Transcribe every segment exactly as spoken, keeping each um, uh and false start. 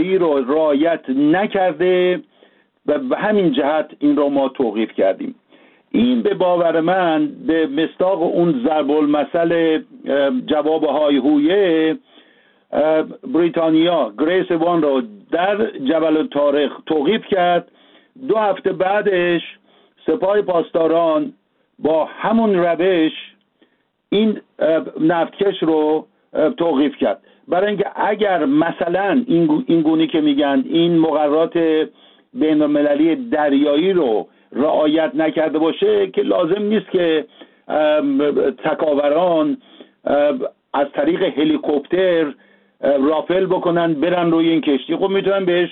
رو رعایت نکرده و به همین جهت این رو ما توقیف کردیم. این به باور من به مصداق اون ضرب المثل جواب های هویه بریتانیا گریس وان رو در جبل الطارق توقیف کرد. دو هفته بعدش سپاه پاسداران با همون روش این نفتکش رو توقیف کرد، برای اینکه اگر مثلا این گونه که میگن این مقررات بین المللی دریایی رو رعایت نکرده باشه که لازم نیست که تکاوران از طریق هلیکوپتر رافل بکنن برن روی این کشتی. خب میتونن بهش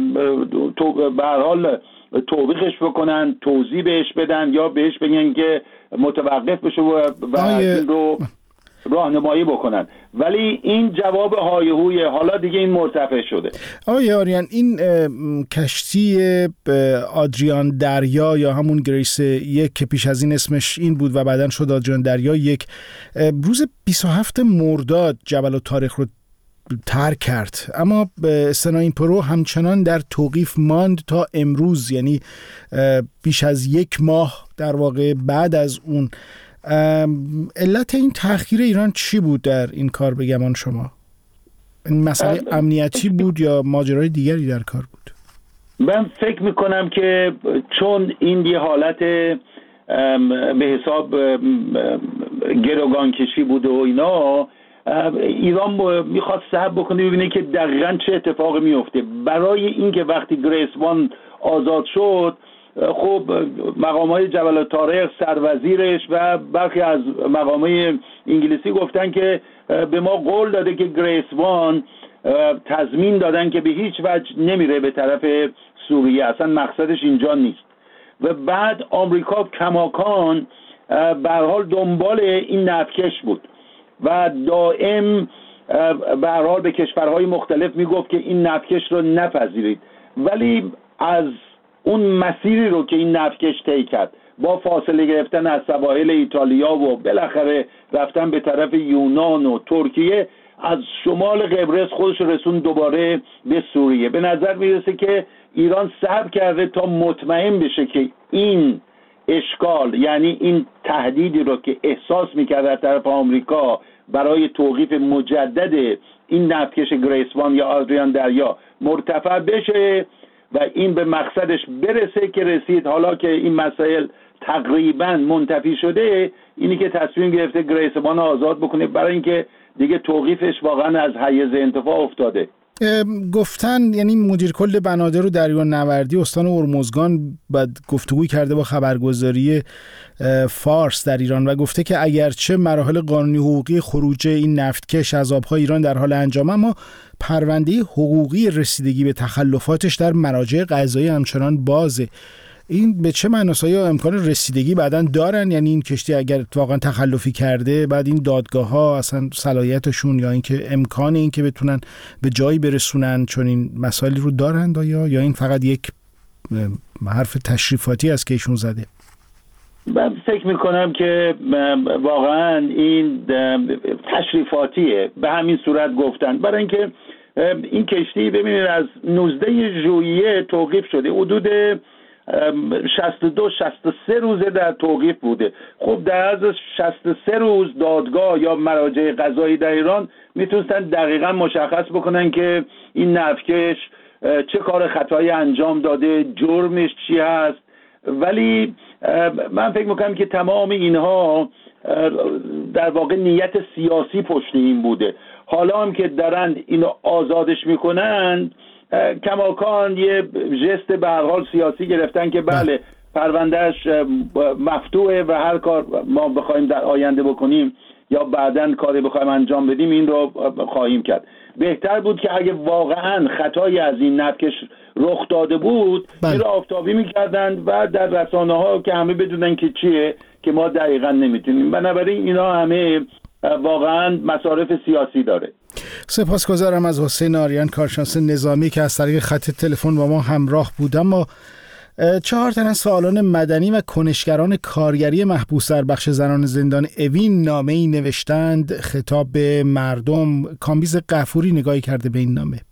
به هر حال توبیخش بکنن، توضیح بهش بدن یا بهش بگن که متوقف بشه و این رو راهنمایی بکنن، ولی این جواب هایهوی حالا دیگه این مرتفع شده. آقای آریان، این کشتی آدریان دریا یا همون گریس یک که پیش از این اسمش این بود و بعدن شد آدریان دریا یک، روز بیست و هفتم مرداد جبل الطارق رو ترک کرد، اما سناین پرو همچنان در توقیف ماند تا امروز، یعنی بیش از یک ماه در واقع بعد از اون. علت این تأخیر ایران چی بود در این کار به گمان شما؟ این مسئله امنیتی بود یا ماجرای دیگری در کار بود؟ من فکر میکنم که چون این یه حالت به حساب گروگان کشی بود و اینا، ایران میخواد صبر بکنه ببینه که دقیقاً چه اتفاقی میفته. برای اینکه وقتی گریس وان آزاد شد، خب مقامات جبل الطارق، سروزیرش و برخی از مقامات انگلیسی گفتن که به ما قول داده که گریس وان تضمین دادن که به هیچ وجه نمیره به طرف سوریه، اصلا مقصدش اینجا نیست. و بعد آمریکا کماکان به هر حال دنبال این نفتکش بود و دائم به هر حال به کشورهای مختلف میگفت که این نفتکش رو نپذیرید، ولی از اون مسیری رو که این نفتکش طی کرد با فاصله گرفتن از سواحل ایتالیا و بالاخره رفتن به طرف یونان و ترکیه، از شمال قبرس خودش رسون دوباره به سوریه. به نظر میرسه که ایران صبر کرده تا مطمئن بشه که این اشکال، یعنی این تهدیدی رو که احساس میکرد از طرف آمریکا برای توقیف مجدد این نفتکش گریس وان یا آدریان دریا مرتفع بشه و این به مقصدش برسه که رسید. حالا که این مسائل تقریبا منتفی شده، اینی که تصمیم گرفته گریس وان آزاد بکنه برای اینکه دیگه توقیفش واقعا از حیز انتفاع افتاده. گفتن یعنی مدیر کل بنادر و دریانوردی استان هرمزگان بعد گفتگوی کرده با خبرگزاری فارس در ایران و گفته که اگرچه مراحل قانونی حقوقی خروج این نفتکش از آبهای ایران در حال انجام، اما پرونده حقوقی رسیدگی به تخلفاتش در مراجع قضایی همچنان بازه. این به چه معناست؟ آیا امکان رسیدگی بعداً دارن؟ یعنی این کشتی اگر واقعا تخلفی کرده بعد این دادگاه ها اصلا صلاحیتشون یا اینکه امکان این که بتونن به جایی برسونن چون این مسائلی رو دارند یا یا این فقط یک حرف تشریفاتی است که ایشون زده؟ من فکر میکنم که واقعا این تشریفاتیه، به همین صورت گفتن، برای اینکه این کشتی ببینید از نوزده ژوئیه توقیف شده، حدود شصت و دو شصت و سه روزه در توقیف بوده. خب در از شصت و سه روز دادگاه یا مراجع قضایی در ایران میتونستن دقیقا مشخص بکنن که این نفتکش چه کار خطایی انجام داده، جرمش چی هست. ولی من فکر میکنم که تمام اینها در واقع نیت سیاسی پشت این بوده. حالا هم که دارن اینو آزادش میکنن، کماکان یه ژست به هر حال سیاسی گرفتن که بله پروندهش مفتوحه و هر کار ما بخوایم در آینده بکنیم یا بعداً کاری بخوایم انجام بدیم این رو خواهیم کرد. بهتر بود که اگه واقعاً خطایی از این نفتکش رخ داده بود این رو آفتابی میکردن و در رسانه ها که همه بدونن که چیه، که ما دقیقاً نمیتونیم. بنابراین اینا همه واقعاً مصارف سیاسی داره. سپاسگزارم از حسین آریان، کارشناس نظامی که از طریق خط تلفن با ما همراه بود. اما چهار تن از فعالان مدنی و کنشگران کارگری محبوس در بخش زنان زندان اوین نامه‌ای نوشتند خطاب به مردم. کامبیز غفوری نگاهی کرده به این نامه.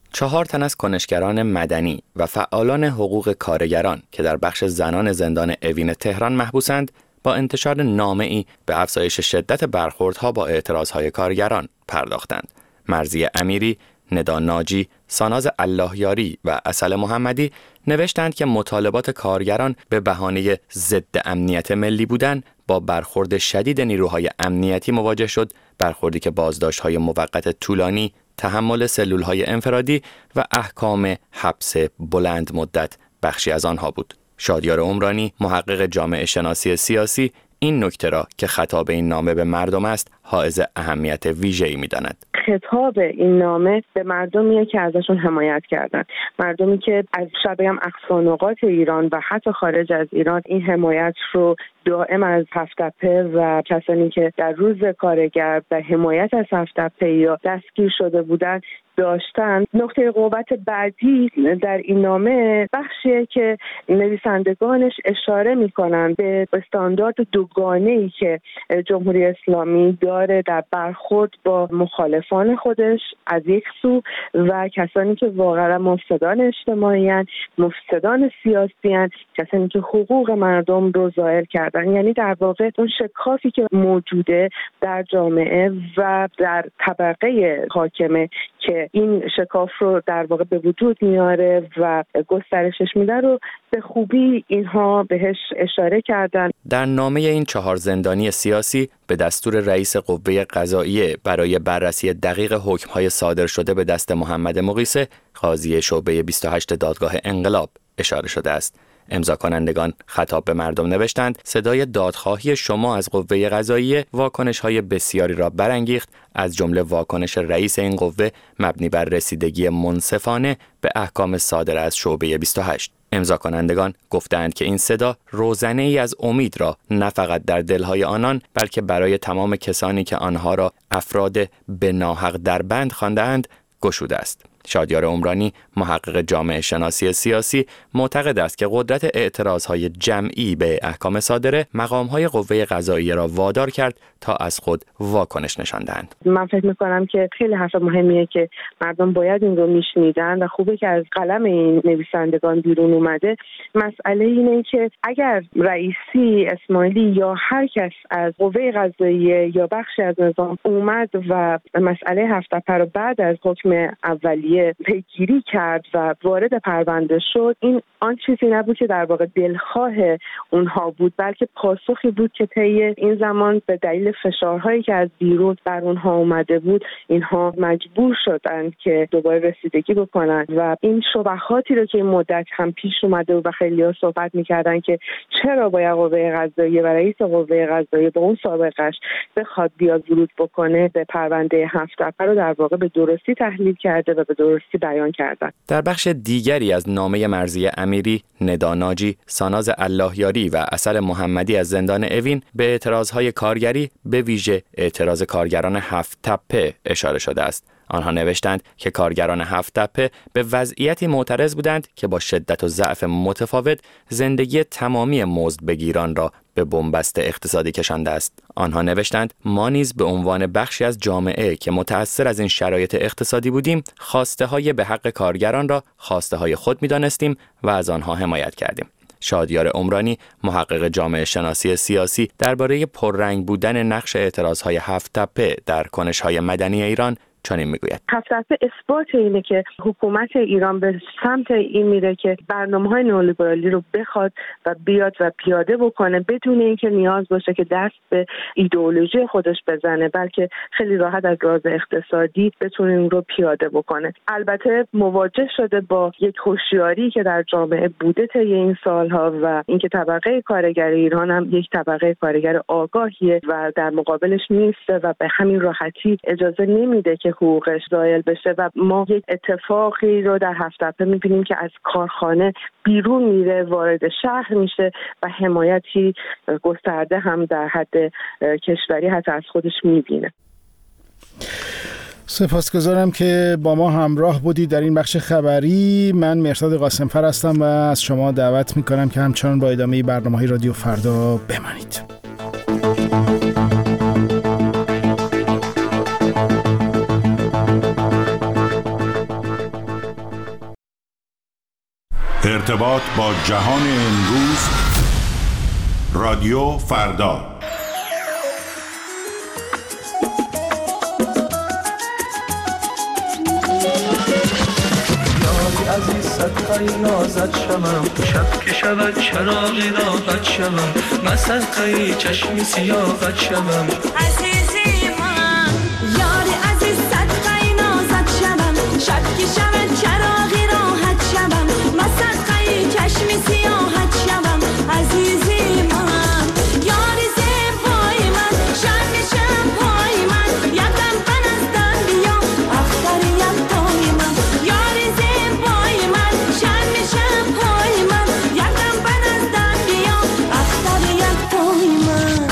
چهار تن از کنشگران مدنی و فعالان حقوق کارگران که در بخش زنان زندان اوین تهران محبوسند، با انتشار نامه‌ای به افزایش شدت برخوردها با اعتراضهای کارگران پرداختند. مرضیه امیری، ندا ناجی، ساناز اللهیاری و عسل محمدی نوشتند که مطالبات کارگران به بهانه ضد امنیت ملی بودن با برخورد شدید نیروهای امنیتی مواجه شد، برخوردی که بازداشت‌های موقت طولانی، تحمل سلول‌های انفرادی و احکام حبس بلند مدت بخشی از آنها بود. شادیار عمرانی، محقق جامعه شناسی سیاسی، این نکته را که خطاب این نامه به مردم است حائز اهمیت ویژه‌ای می‌داند. خطاب این نامه به مردمیه که ازشون حمایت کردن، مردمی که از شبیه اقصا نقاط ایران و حتی خارج از ایران این حمایت رو دائم از هفت‌تپه و کسانی که در روز کارگر و حمایت از هفت‌تپه یا دستگیر شده بودن داشتن. نقطه قوت بعدی در این نامه بخشیه که نویسندگانش اشاره میکنن به استاندارد دوگانه‌ای که جمهوری اسلامی داره در برخورد با مخالفان خودش از یک سو و کسانی که واقعا مفسدان اجتماعی ان، مفسدان سیاسی ان، کسانی که حقوق مردم رو ضایع کردن. یعنی در واقع اون شکافی که موجوده در جامعه و در طبقه حاکمه که این شکاف رو در واقع به وجود میاره و گسترشش میده رو به خوبی اینها بهش اشاره کردن. در نامه این چهار زندانی سیاسی به دستور رئیس قوه قضاییه برای بررسی دقیق حکم‌های صادر شده به دست محمد مغیثه، قاضی شعبه بیست و هشت دادگاه انقلاب اشاره شده است. امضا کنندگان خطاب به مردم نوشتند صدای دادخواهی شما از قوه قضاییه واکنش‌های بسیاری را برانگیخت، از جمله واکنش رئیس این قوه مبنی بر رسیدگی منصفانه به احکام صادر از شعبه بیست و هشت. امضا کنندگان گفتند که این صدا روزنه‌ای از امید را نه فقط در دلهای آنان بلکه برای تمام کسانی که آنها را افراد به ناحق در بند خوانده‌اند گشوده است. شادیار عمرانی، محقق جامعه شناسی سیاسی، معتقد است که قدرت اعتراضهای جمعی به احکام صادره مقام‌های قوه قضاییه را وادار کرد تا از خود واکنش نشان دهند. من فکر می‌کنم که خیلی حرف مهمیه که مردم باید این رو میشنیدن و خوبه که از قلم این نویسندگان بیرون اومده. مسئله اینه که اگر رئیسی، اسماعیلی یا هر کس از قوه قضاییه یا بخشی از نظام اومد و مسئله هفت‌تپه رو بعد از حکم اولیه پیگیری کرد و وارد پرونده شد، این آن چیزی نبود که در واقع دلخواه اونها بود، بلکه پاسخی بود که طی این زمان به دلیل فشارهایی که از بیرون بر اونها اومده بود اینها مجبور شدند که دوباره رسیدگی بکنن و این شبهاتی رو که این مدت هم پیش اومده و خیلی‌ها صحبت می‌کردن که چرا باید قوه قضاییه و رئیس قوه قضاییه با اون سابقش بخواد بیاد ورود بکنه به پرونده هفت‌تپه رو در واقع به درستی تحلیل کرده و به درستی بیان کردن. در بخش دیگری از نامه مرضیه امیری، ندا ناجی، ساناز اللهیاری و عسل محمدی از زندان اوین به اعتراضهای کارگری به ویژه اعتراض کارگران هفت‌تپه اشاره شده است. آنها نوشتند که کارگران هفت‌تپه به وضعیتی معترض بودند که با شدت و ضعف متفاوت زندگی تمامی مزدبگیران را به بنبست اقتصادی کشانده است. آنها نوشتند ما نیز به عنوان بخشی از جامعه که متأثر از این شرایط اقتصادی بودیم، خواسته های به حق کارگران را خواسته های خود می‌دانستیم و از آنها حمایت کردیم. شادیار عمرانی، محقق جامعه شناسی سیاسی، درباره پررنگ بودن نقش اعتراضهای هفت‌تپه در کنش‌های مدنی ایران چنین میگوید: هفت‌تپه اثبات اینه که حکومت ایران به سمت این میره که برنامه‌های نئولیبرالی رو بخواد و بیاد و پیاده بکنه بدون اینکه نیاز باشه که دست به ایدئولوژی خودش بزنه، بلکه خیلی راحت از لحاظ اقتصادی بتونه این رو پیاده بکنه. البته مواجه شده با یک هوشیاری که در جامعه بوده طی این سالها و اینکه طبقه کارگر ایران هم یک طبقه کارگر آگاهیه و در مقابلش نیسته و به همین راحتی اجازه نمیده که حقوقش زایل بشه و ما یک اتفاقی رو در هفت‌تپه می‌بینیم که از کارخانه بیرون میره، وارد شهر میشه و حمایتی گسترده هم در حد کشوری حتی از خودش می‌بینه. سپاسگزارم که با ما همراه بودید در این بخش خبری. من مهرداد قاسمفر هستم و از شما دعوت می‌کنم که همچنان با ادامه برنامه‌های رادیو فردا بمانید. ارتباط با جهان امروز. رادیو فردا. عزیز صدقه نازد شمم، شب که شود چراغی راحت شمم، من صدقه چشمی سیاحت شمم. عزیزی من یاری عزیز صدقه نازد شمم، شب که شود چراغی راحت شمم، من صدقه چشمی سیاحت شمم. عزیزی من یاری زیبای من، شب شب پای من، یکم من از دن بیا اختر یک پای من. یاری زیبای من، شب شب پای من، یکم من از دن بیا اختر یک پای من.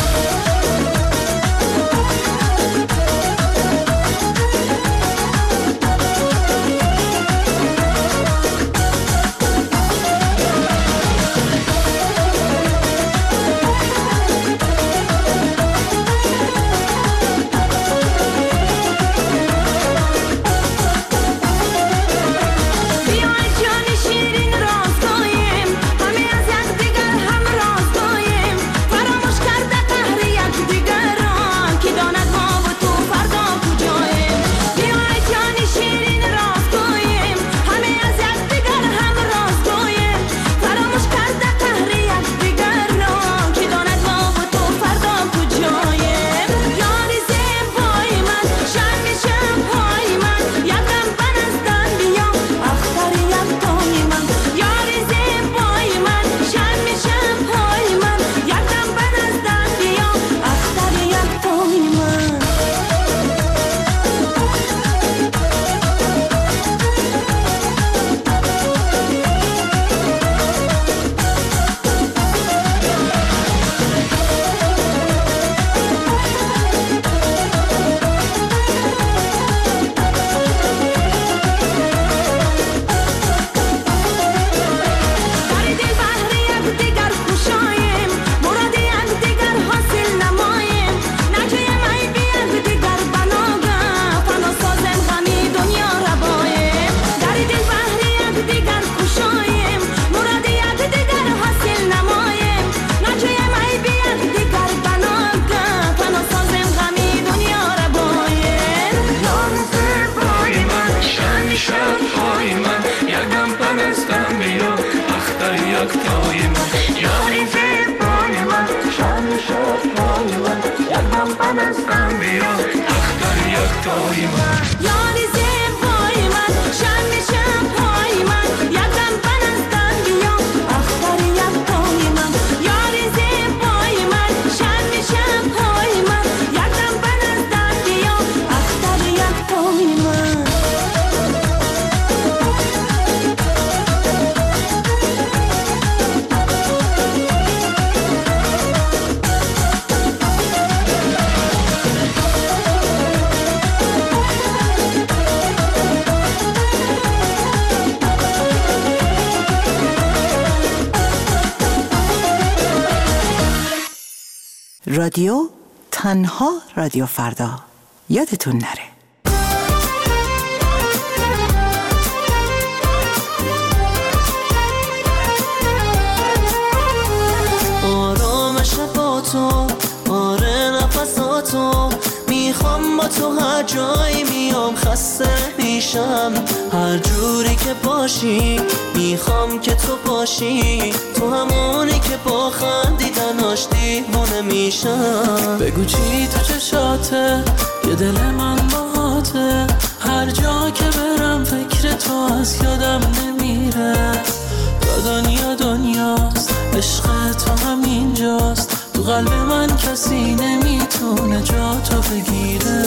رادیو تنها رادیو فردا، یادتون نره. آرامش با تو، آره نفساتو میخوام، با تو هر جایی میام خسته میشم، هر جوری که باشی میخوام که تو باشی، تو همونی که با خندیدناش دیوونه میشم. بگو چی تو چشاته، یه دل من باهاته، هر جا که برم فکر تو از یادم نمیره، تا دنیا دنیاست عشق تو همینجاست، تو قلب من کسی نمیتونه جا تو بگیره.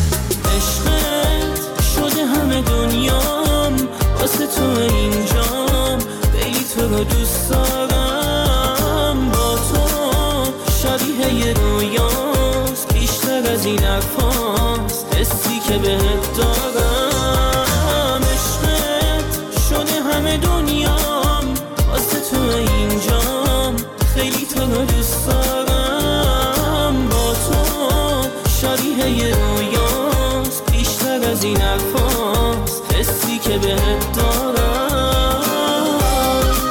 عشقت شده همه دنیام، واسه تو اینجام، خیلی تو رو دوست دارم، با تو شبیه یه رویاست، بیشتر از این حرفاست حسی که بهت دارم. عشقت شده همه دنیام، واسه تو اینجام، خیلی تو رو دوست دارم، با تو شبیه یه رویاست، بیشتر از این حرفاست حسی که بهت دارم.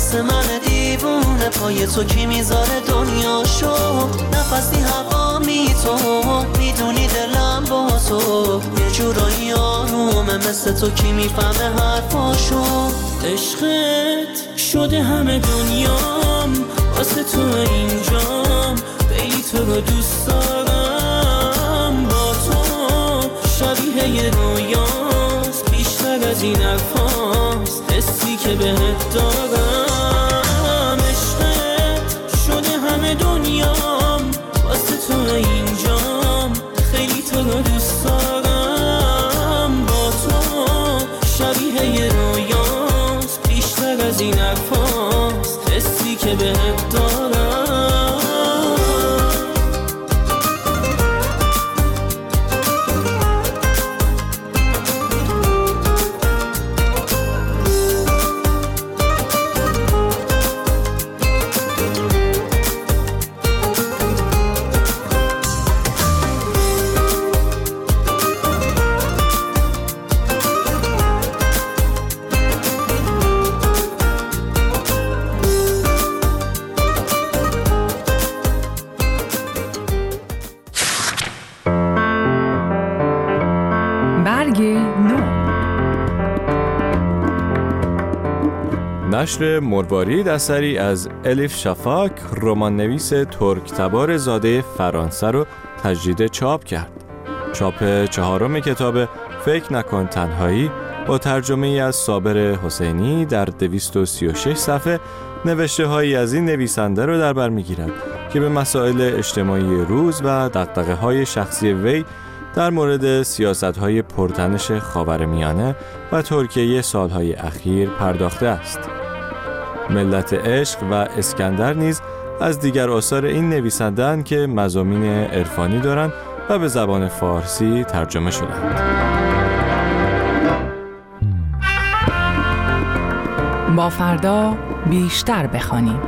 واسه من دیوونه پای تو کی میذاره دنیا شو نفسی هوا می تو میدونی دلم با تو یه جورایی آرومه مثل تو کی میفهمه حرفاشو عشقت شده همه دنیام واسه تو اینجام خیلی تو رو دوست دارم با تو شبیه یه رویاست بیشتر از این الفاظ حسی که بهت دارم عشقت شده همه دنیام واسه تو اینجام خیلی تو رو دوست دارم با تو شبیه یه رویاست بیشتر از این الفاظ حسی که بهت دارم نشر مروارید اثری از الیف شفاک رمان نویس ترک تبار زاده فرانسه رو تجدید چاپ کرد. چاپ چهارم کتاب فکر نکن تنهایی با ترجمه ای از صابر حسینی در دویست و سی و شش صفحه نوشته هایی از این نویسنده رو در بر میگیرد که به مسائل اجتماعی روز و دغدغه های شخصی وی در مورد سیاست‌های پرتنش خاورمیانه و ترکیه سالهای اخیر پرداخته است. ملت عشق و اسکندر نیز از دیگر آثار این نویسنده‌اند که مضامین عرفانی دارند و به زبان فارسی ترجمه شدند. با فردا بیشتر بخوانیم.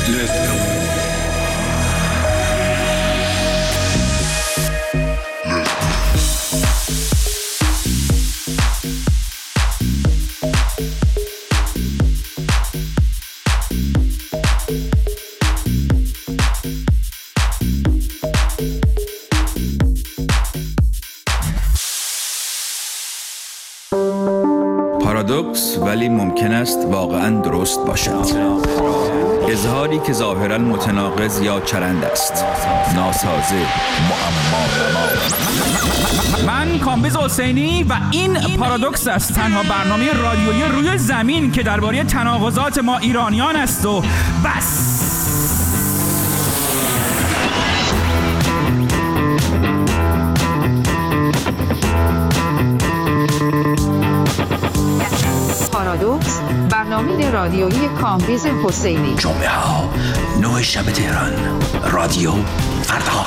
پارادوکس ولی ممکن است واقعاً درست باشد. اظهاری که ظاهراً متناقض یا چرند است. ناسازه، معما نما. من کامبیز حسینی و این پارادوکس است، تنها برنامه رادیویی روی زمین که درباره تناقضات ما ایرانیان است و بس. پارادوکس، برنامه رادیویی کامبیز حسینی. جمعه ها نه شب تهران، رادیو فردا.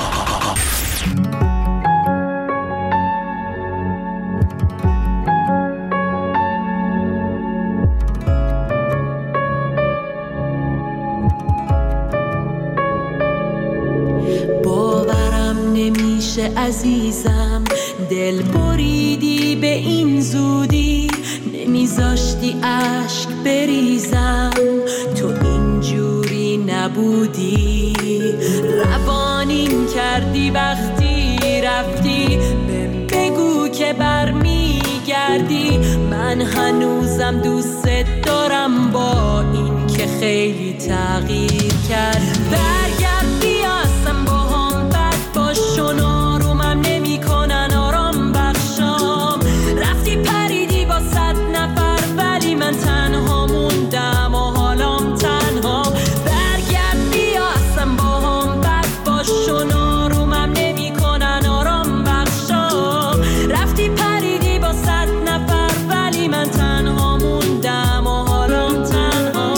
باورم نمیشه عزیزم، دل بریدی به این زودی، نمیذاشتی عشق بریزم، تو اینجوری نبودی، روانین کردی وقتی رفتی، بهم بگو که برمیگردی، من هنوزم دوست دارم با این که خیلی تغییر کرد. برگرد بیاسم با هم بد باش و نارومم نمی کنن آرام بخشام، رفتی پریدی با صد نفر ولی من تنها موندم و حالام تنها. برگرد بیاسم با هم بد باش و نارومم نمی کنن آرام بخشام، رفتی پریدی با صد نفر ولی من تنها موندم و حالام تنها.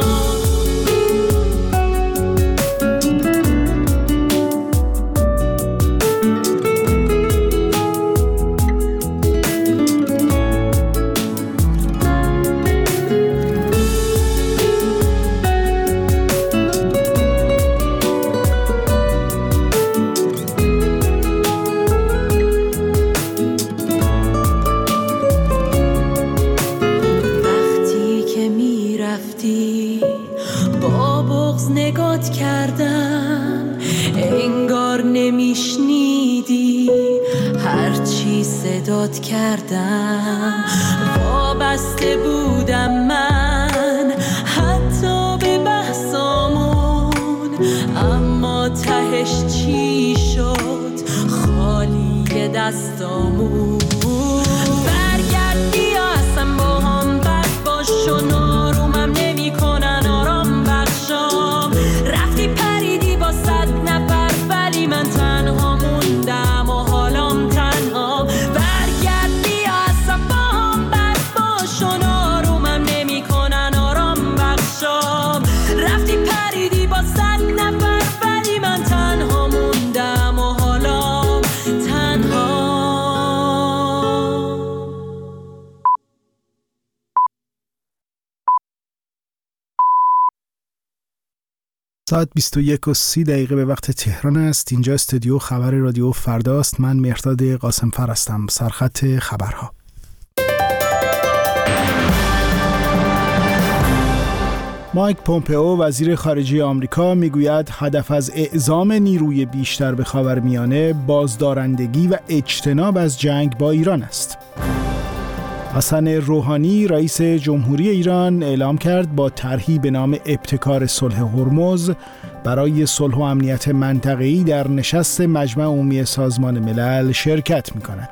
با بغض نگات کردم، انگار نمیشنیدی هرچی صدات کردم. وابسته بودم من حتی به بحثامون، اما تهش چی شد؟ خالی دستامون. برگرد بیاسم با هم بد باش و نارومم نمی کنن آرام بخشام، رفتی پریدی با صد نفر ولی من تنها موندم و حالام تنها. برگرد بیاسم با هم بد باش و نارومم نمی کنن آرام بخشام، رفتی پریدی با صد نفر ولی من تنها موندم و حالام تنها. ساعت بیست و یک و سی دقیقه به وقت تهران است. اینجا استودیو خبر رادیو فرداست. من مهرداد قاسمفر هستم. سرخط خبرها. مایک پومپئو وزیر خارجه آمریکا میگوید هدف از اعزام نیروی بیشتر به خاورمیانه بازدارندگی و اجتناب از جنگ با ایران است. حسن روحانی رئیس جمهوری ایران اعلام کرد با طرحی به نام ابتکار صلح هرمز برای صلح و امنیت منطقه‌ای در نشست مجمع عمومی سازمان ملل شرکت می‌کند.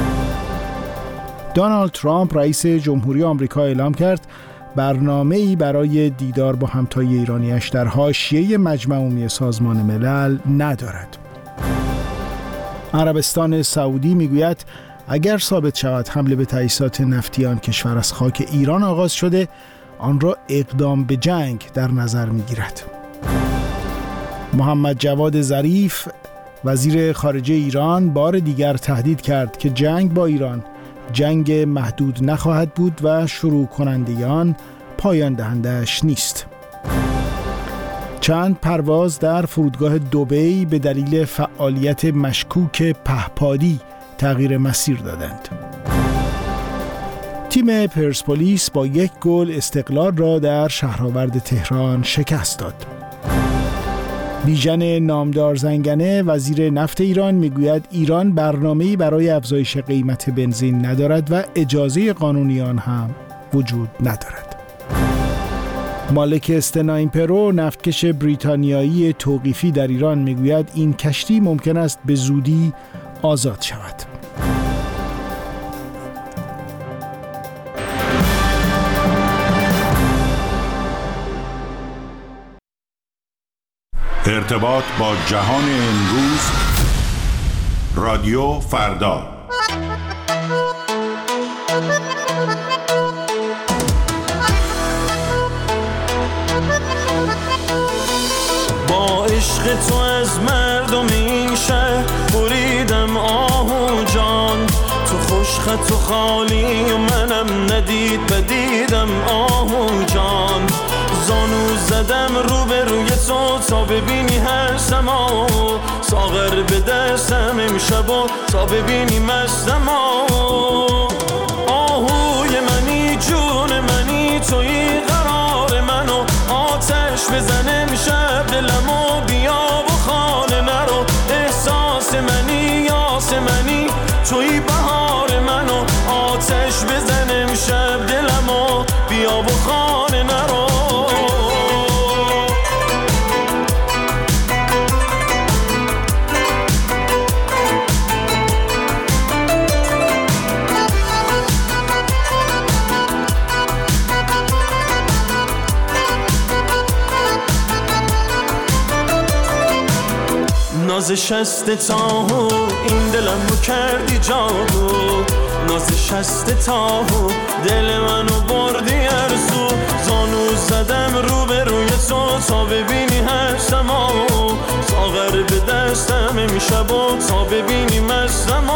دونالد ترامپ رئیس جمهوری آمریکا اعلام کرد برنامه‌ای برای دیدار با همتای ایرانیش در حاشیه مجمع عمومی سازمان ملل ندارد. عربستان سعودی میگوید اگر ثابت شود حمله به تأسیسات نفتی آن کشور از خاک ایران آغاز شده، آن را اقدام به جنگ در نظر می‌گیرد. محمد جواد ظریف وزیر خارجه ایران بار دیگر تهدید کرد که جنگ با ایران جنگ محدود نخواهد بود و شروع کننده آن پایان دهنده‌اش نیست. چند پرواز در فرودگاه دبی به دلیل فعالیت مشکوک پهپادی تغییر مسیر دادند. تیم پرسپولیس با یک گل استقلال را در شهرآورد تهران شکست داد. بیژن نامدار زنگنه وزیر نفت ایران میگوید ایران برنامه‌ای برای افزایش قیمت بنزین ندارد و اجازه قانونی آن هم وجود ندارد. مالک استناین پرو نفتکش بریتانیایی توقیفی در ایران میگوید این کشتی ممکن است به زودی آزاد شود. ارتباط با جهان امروز رادیو فردا. با عشق تو از مردم این شهر بریدم آهو جان، تو خوشخط و خالی و منم ندید بدیدم آهو جان، زانو زدم رو به روی تو تا ببینی هر سما، ساغر به دستم امشب و تا ببینی مستم آهوی منی جون منی توی قرار منو، آتش بزن امشب دلمو بیا و خانه نرو، احساس منی یاس منی توی بهار منو، آتش بزن امشب دلمو بیا و خانه نرو. ناز شست تاهو این دلم رو کردی جادو، ناز شست تاهو دل منو بردی ارزو، زانو زدم رو به روی تو تا ببینی هر سما، ساغر به دستم امشب و تا ببینی مستم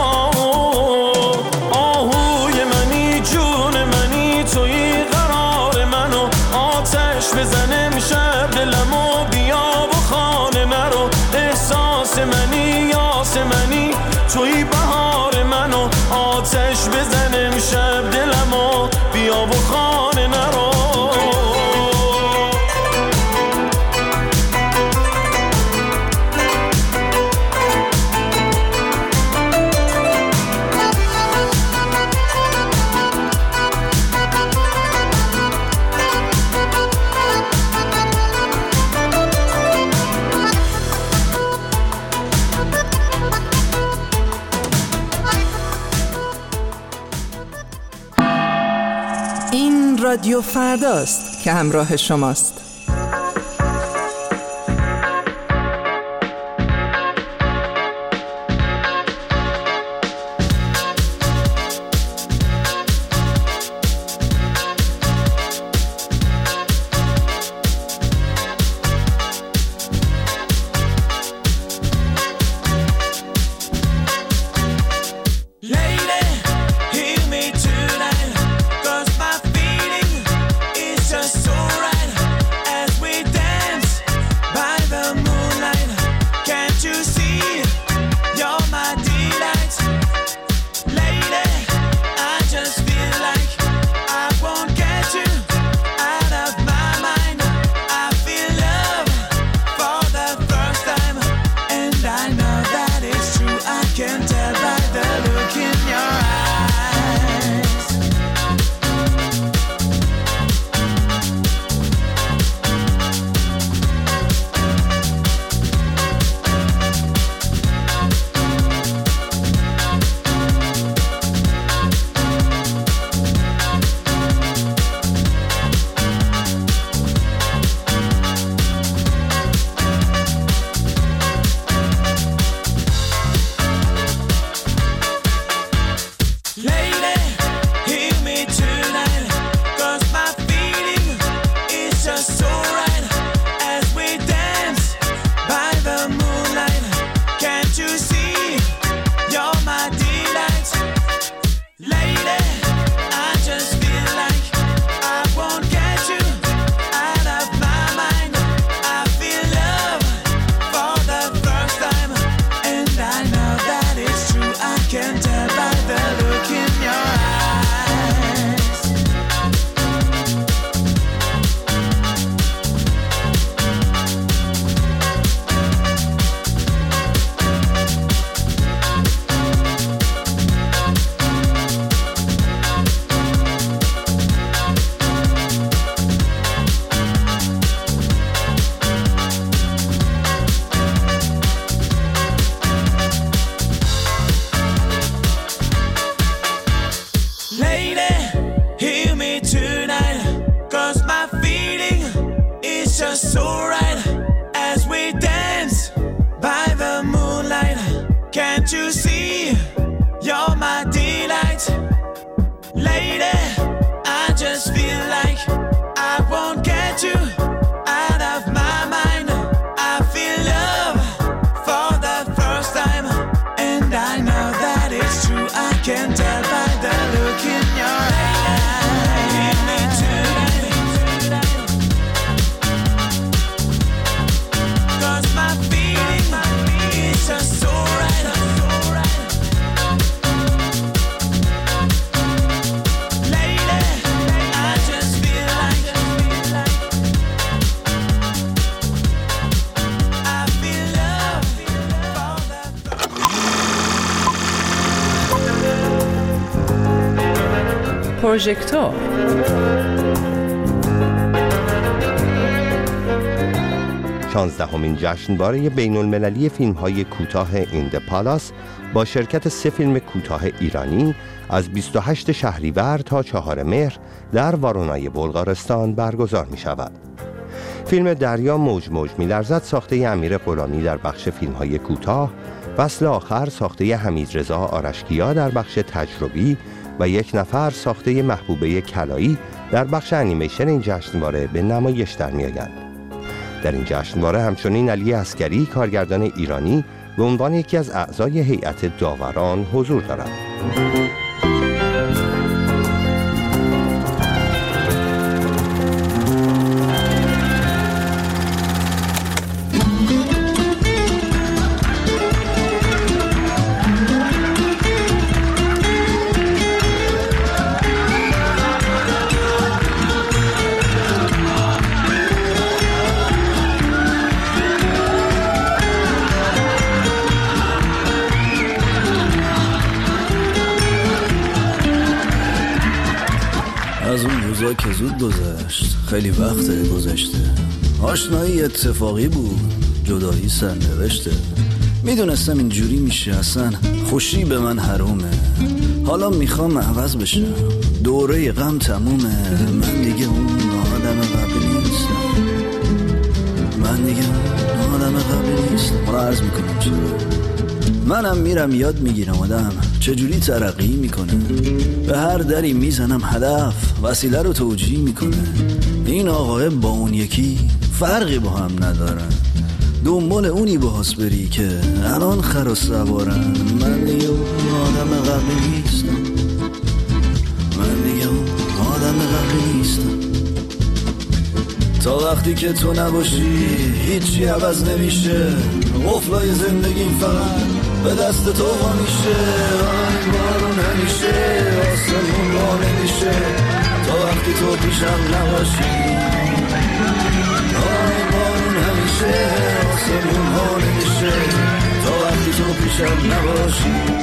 آهوی منی جون منی توی قرار منو، آتش بزن امشب دلمو بیا و خانه نرو، احساس منی یاس منی توی بهار منو، آتش بزن امشب دلمو بیا و خانه نرو. رادیو فرداست که همراه شماست. Just so right. پروژکتور. شانزدهمین جشنواره بین المللی فیلم های کوتاه ایند پالاس با شرکت سه فیلم کوتاه ایرانی از بیست و هشتم شهریور تا چهارم مهر در وارونای بلغارستان برگزار می شود. فیلم دریا موج موج می لرزد ساخته امیر غلامی در بخش فیلم های کوتاه، فصل آخر ساخته حمیدرضا آرشکیا در بخش تجربی و یک نفر ساخته محبوبه کلایی در بخش انیمیشن این جشنواره به نمایش در می آیند. در این جشنواره همچنین علی عسکری کارگردان ایرانی به عنوان یکی از اعضای هیئت داوران حضور دارد. از اون روزا که زود گذشت، خیلی وقت گذشته. آشنایی اتفاقی بود، جدایی سرنوشته. میدونستم اینجوری میشه، اصلا خوشی به من حرومه. حالا میخوام عوض بشم، دوره غم تمومه. من دیگه اون آدم قبلی نیستم، من دیگه اون آدم قبلی نیستم. حالا عرض میکنم چرا. منم میرم یاد میگیرم آدم چجوری ترقی میکنه. به هر دری میزنم هدف وسیله رو توجیه میکنه. این آقای با اون یکی فرقی با هم ندارن، دنبال اونی باهاس بری که الان خر و سوارن. من دیگه اون آدم قبلی نیستم، من دیگه اون آدم قبلی نیستم. تا وقتی که تو نباشی هیچی عوض نمیشه. قفلای زندگیم فقط به دست تو وا میشه. آی بارون همیشه آسمون وا نمیشه تا وقتی تو پیشم نباشی. آی بارون همیشه آسمون وا نمیشه تا وقتی تو پیشم نباشی.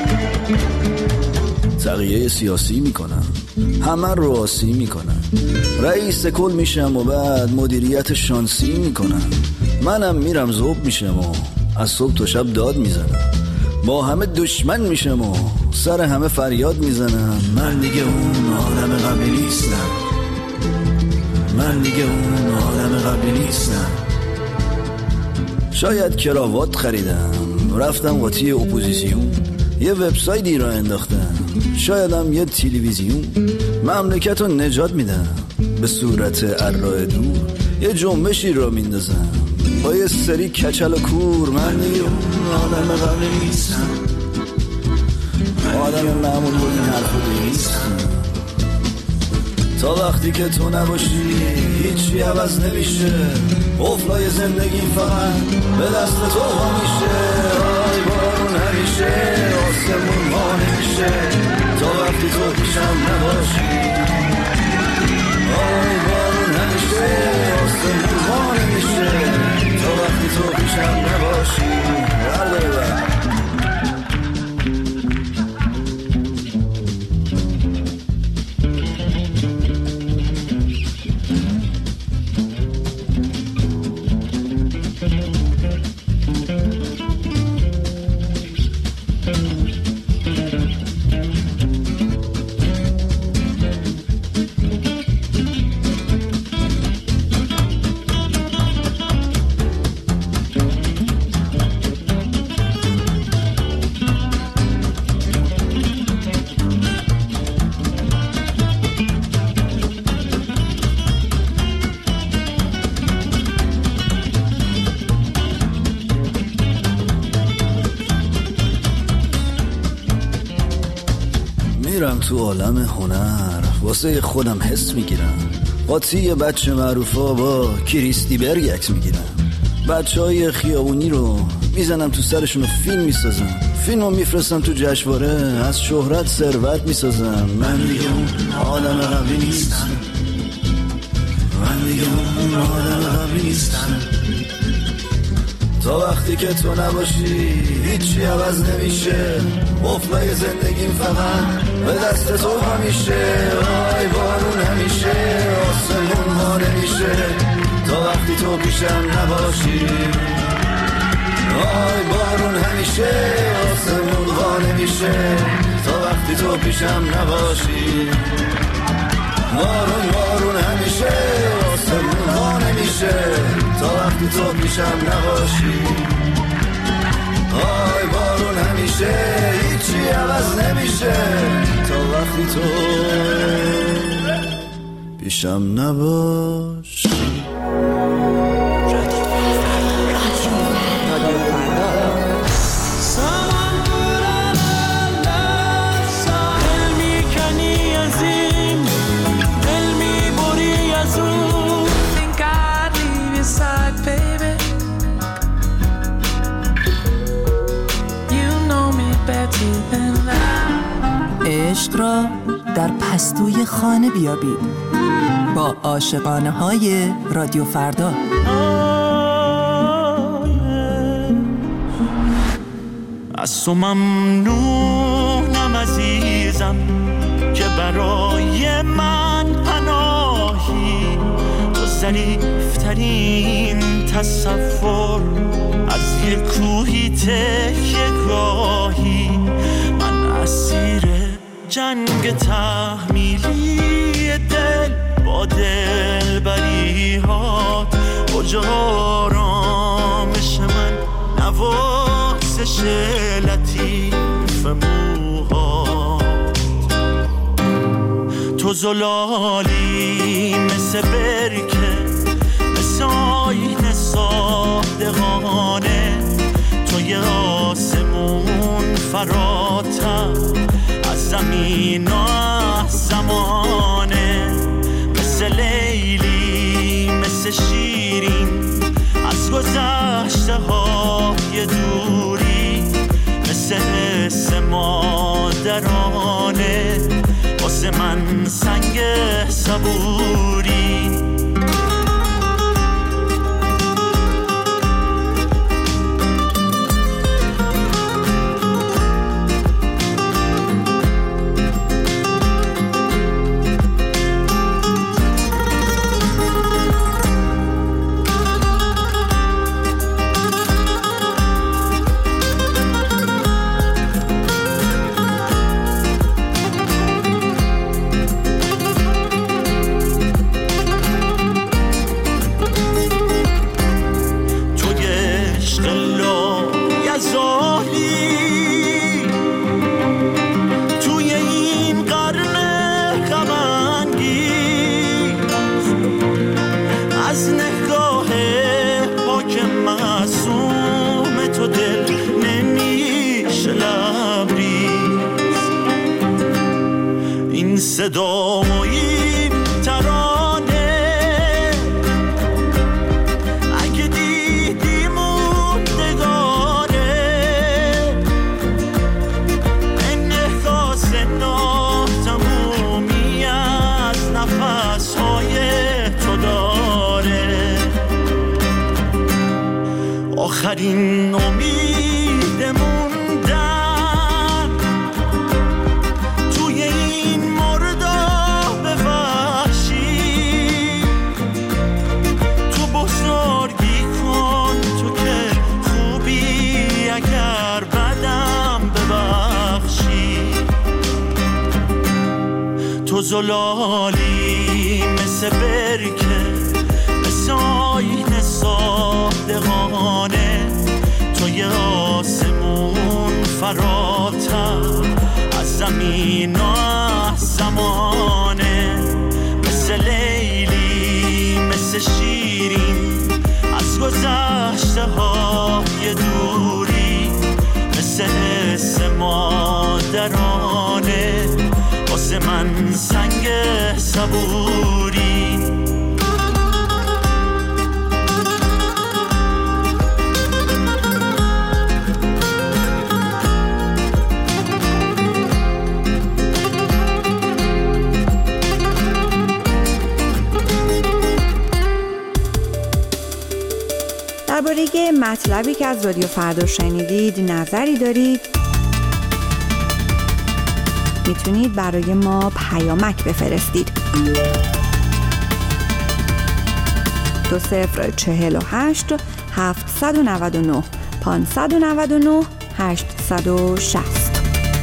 تغییر سیاسی میکنم، همه رو آسی میکنم. رئیس کل میشم و بعد مدیریت شانسی میکنم. منم میرم ذوب میشم و از صبح تا شب داد میزنم. با همه دشمن میشم و سر همه فریاد میزنم. من دیگه اون آدم قبلی نیستم، من دیگه اون آدم قبلی نیستم. شاید کراوات خریدم، رفتم قاطی اپوزیسیون، یه وبسایتی را انداختم. شایدم یه تلویزیون مملکت رو نجات میدم. به صورت ارائه دور یه جنبشی را میندازم با یه سری کچل و کور. من دیگه اون آدم قبلی نیستم، آدم معمول بود این حرف رو نیستم. تا وقتی که تو نباشی هیچی عوض نمیشه. قفلای زندگی فقط به دست تو وا میشه. آی بارون همیشه آسمون وا نمیشه تا وقتی تو پیشم نباشی. آی بارون همیشه آسمون وا نمیشه تا وقتی تو پیشم نباشی. برداره میرم تو عالم هنر، واسه خودم حس میگیرم. قاطی بچه معروفا با کریستی برگ عکس میگیرم. بچه های خیابونی رو میزنم تو سرشون و فیلم میسازم. فیلم رو میفرستم تو جشنواره، از شهرت ثروت میسازم. من دیگه اون آدم قبلی نیستم، من دیگه اون آدم قبلی نیستم. تا وقتی که تو نباشی هیچی عوض نمیشه، قفلای زندگیم فقط به دست تو همیشه. آی بارون همیشه آسمون ها نمیشه تا وقتی تو پیشم نباشی. آی بارون همیشه آسمون ها نمیشه تا وقتی تو پیشم نباشی. بارون بارون همیشه آسمون ها نمیشه تا وقتی تو پیشم نباشی. آی بارون همیشه هیچی عوض نمیشه تا وقتی تو پیشم نباشی. عشق را در پستوی خانه بیابید با عاشقانه های رادیو فردا. از تو ممنونم عزیزم که برای من پناهی، تو ظریفترین تصور از یک کوهی تکیه گاهی. من اسیر جنگ تحمیلی دل با دل بری ها، کجا آرامش من نوازش لطیف موها. تو زلالی مثل برکه، مثل آینه صادقانه، تو یه آسمون فراتر از زمین و از زمانه، مثل لیلی مثل شیرین از گذشته های دوری، مثل حس مادرانه واسه من سنگ صبوری. صدای ترانه اگه دیدی موندگاره، انعکاس ناتمومی از نفس‌های تو داره. آخرین امیدمون زلالی مثل برکه، مثل آینه صادقانه، تو یه آسمون فراتر از زمین و از زمانه، مثل لیلی مثل شیرین از گذشته های دوری، مثل حس مادرانه واسه من سنگ صبوری. در درباره مطلبی که از رادیو فردا شنیدید نظری دارید، میتونید برای ما پیامک بفرستید. دو صفر چهل و هشت هفتصد و نود و نه پانصد و نود و نه هشتصد و شصت.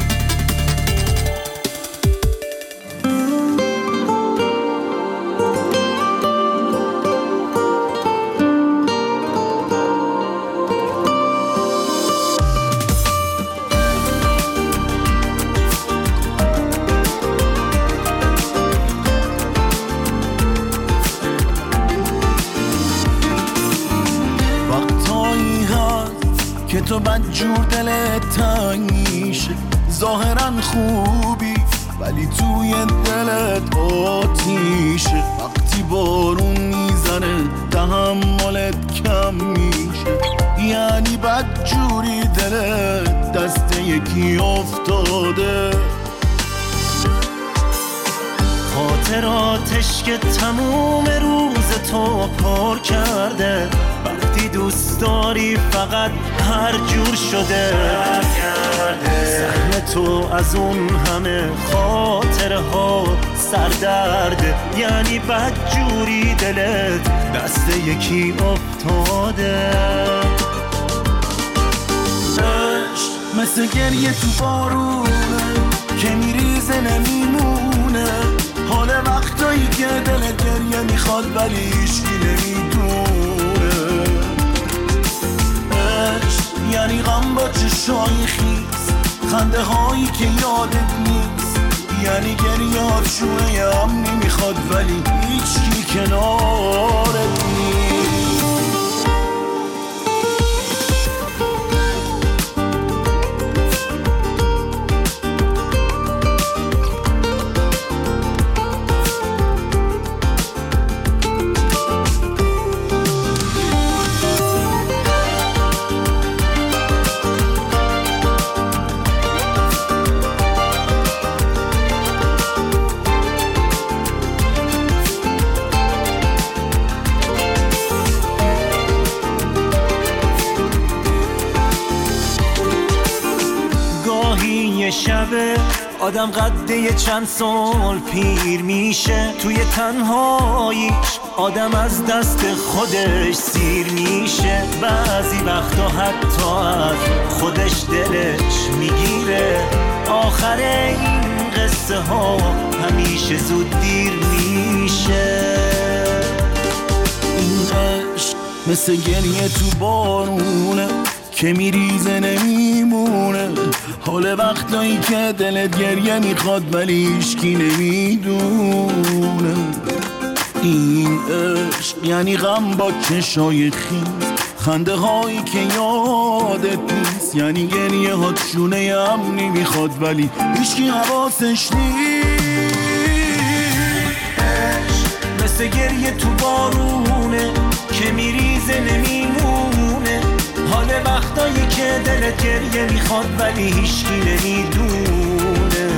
تو بدجور دلت تنگ میشه، ظاهرا خوبی ولی توی دلت آتیشه. وقتی بارون میزنه تحملت کم میشه، یعنی بدجوری دلت دست یکی افتاده. خاطراتش که تموم روز تو پر کرده، وقتی دوست داری فقط هر جور شده. سهم تو از اون همه خاطره ها سردرده، یعنی بدجوری دلت دست یکی افتاده. عشق مثل گریه تو بارونه که میریزه نمیمونه، حال وقتایی که دلت گریه میخواد ولی هیچکی نمیدونه. عشق یعنی غم با چشای خیس، خنده هایی که یادت نیست، یعنی گریه ها شونه امنی میخواد ولی هیچکی کنارت نیست. شبه آدم قده چند سال پیر میشه، توی تنهاییش آدم از دست خودش سیر میشه. بعضی وقتا حتی از خودش دلش میگیره، آخر این قصه ها همیشه زود دیر میشه. این عشق مثل گریه تو بارونه که میریزه نمیمونه، حال وقتایی که دلت گریه میخواد ولی هیچکی نمیدونه. این عشق یعنی غم با چشای خیز، خنده هایی که یادت نیست، یعنی گریه ها شونه امنی میخواد ولی هیچکی حواسش نیست. عشق مثل گریه تو بارونه که میریزه نمیمونه، حال وقتایی که دلت گریه میخواد ولی هیچکی نمیدونه.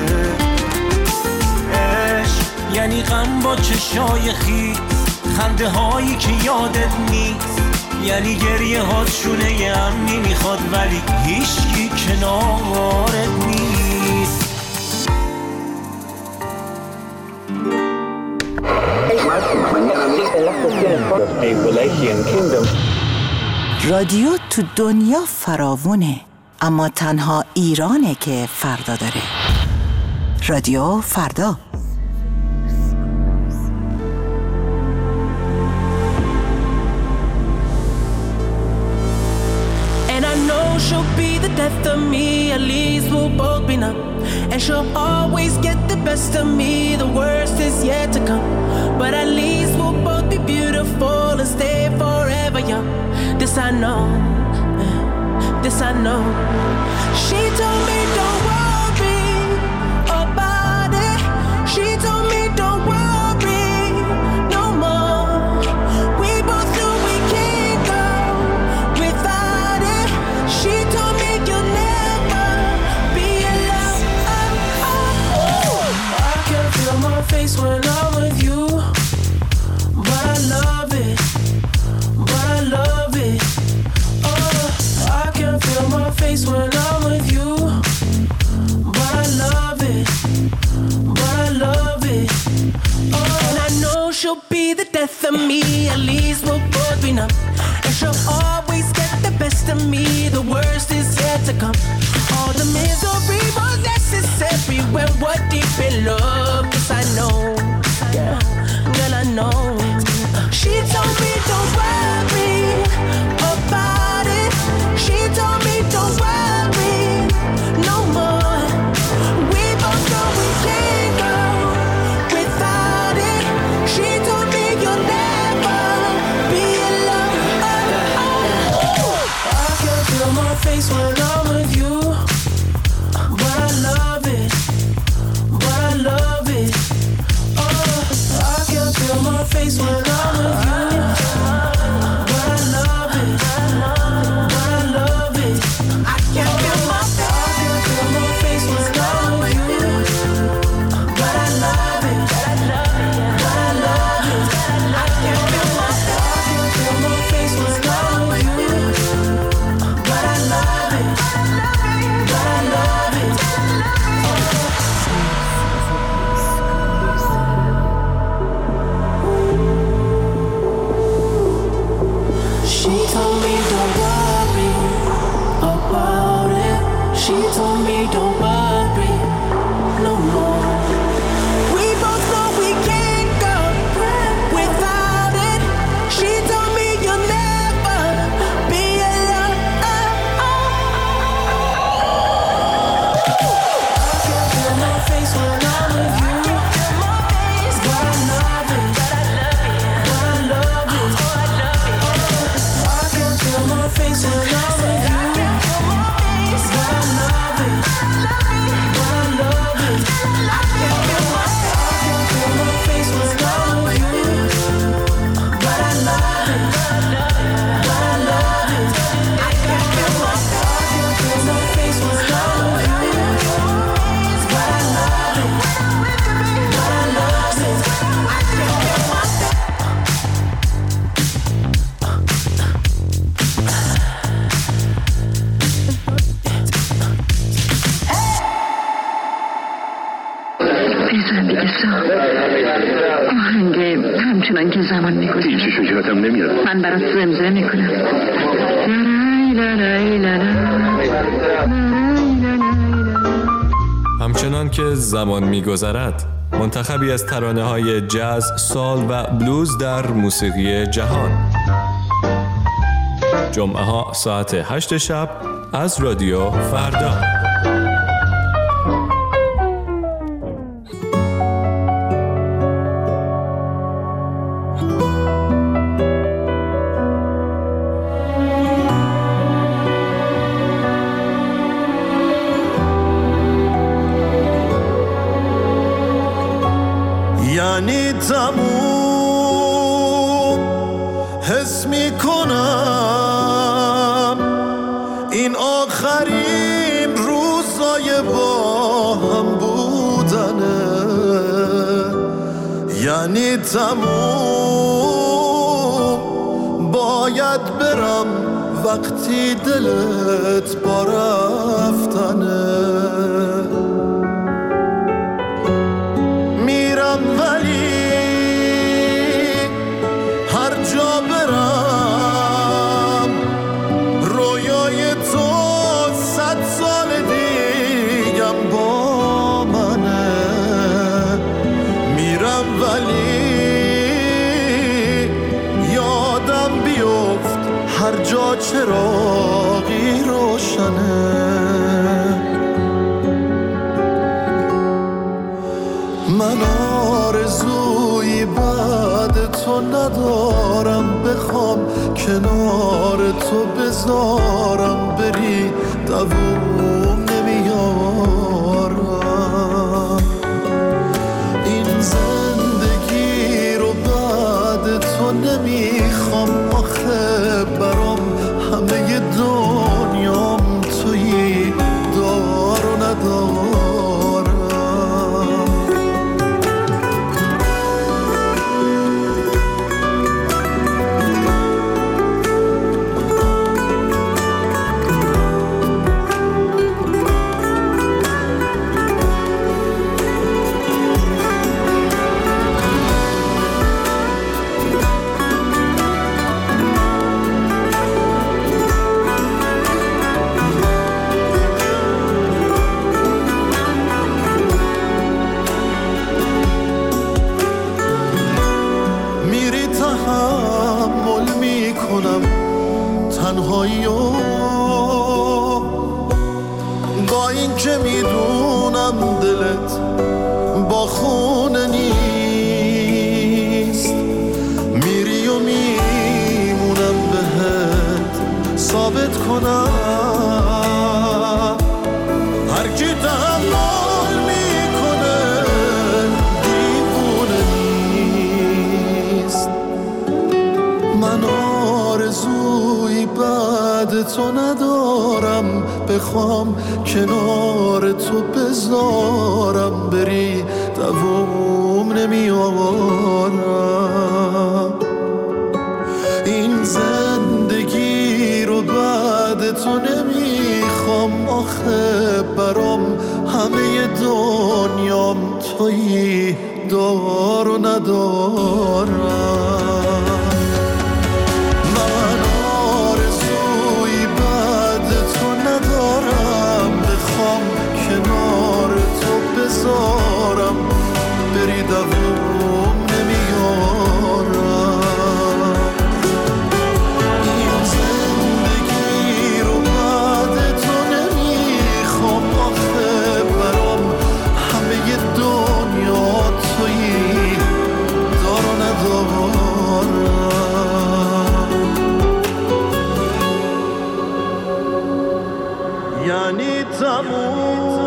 عشق یعنی غم با چشای خیس، خنده هایی که یادت نیست، یعنی گریه ها شونه امنی میخواد ولی هیچکی کنارت نیست. رادیو تو دنیا فراوونه، اما تنها ایرانه که فردا داره. رادیو فردا. And I know she'll be the death of me, at least we'll both be numb. And she'll always get the best of me, the worst is yet to come. But at least we'll both be beautiful and stay forever young. This I know, this I know. She told me don't worry about it. She told me don't worry no more. We both knew we can't go without it. She told me you'll never be alone. Oh, oh. I can feel my face when I'm with you, but I love it, but I love it. to come. All the misery was necessary when we're deep in love. Yes, I know, yeah, girl, I know. She told me don't worry about it. She told me don't worry no more. We both know we can't go without it. She told me you'll never be alone. I can feel my face when I'm with you, but I love it, but I love it. Oh, I can feel my face when I'm with you, but I love it, but I love it. I can feel my face, I can feel my face when I'm with you, but I love it, but I love it. I can feel my face, I can feel my face when I'm with you, but I love it, but I love it. She told me don't worry about it. She told me don't worry no more. We both know we can't go without it. She told me you'll never be alone. I can feel my face when I'm with you, but I love it, but I love it, but I love it. I can feel my face when I'm with you, but I love it, but I love it. I can feel my, I can feel my face when I'm with you, but I love it, but I love it. I can feel my, I can feel my face when I'm with you, but I love it, but I love it. I can feel my. بزن دیگه سام آهنگ همچنان که زمان میگذره هیچی شکرتم نمیاد. من برات زمزمه میکنم. همچنان که زمان میگذرد، منتخبی از ترانه های جاز، سال و بلوز در موسیقی جهان. جمعه ها ساعت هشت شب از رادیو فردا. یعنی تموم حس میکنم این آخرین روزای با هم بودنه. یعنی تموم باید برم وقتی دلت با رفتنه. ولی هر جا برم رویای تو صد سال دیگم با منه. میرم ولی یادم بیفت هر جا چراغی روشنه. من آرزویی بعد تو ندارم، بخوام کنار تو بذارم بری دووم نمیارم. این زندگی رو بعد تو نمیخوام، آخه برام همه دنیام تویی دار و ندارم. تنهایی و با این که میدونم دلت با خونه نیست، میری و میمونم بهت ثابت کنم هر کی تحمل میکنه دیوونه نیست. من آرزوی بعد تو ندارم، بخوام کنار تو بذارم بری دوام نمیارم. این زندگی رو بعد تو نمیخوام، آخه برام همه دنیام تویی دار و ندارم. من آرزوی بعد تو ندارم، بخوام کنار تو بذارم بری دوام نمیارم. این زندگی رو بعد تو نمیخوام، آخه برام همه دنیا تویی دار و ندارم. یعنی تموم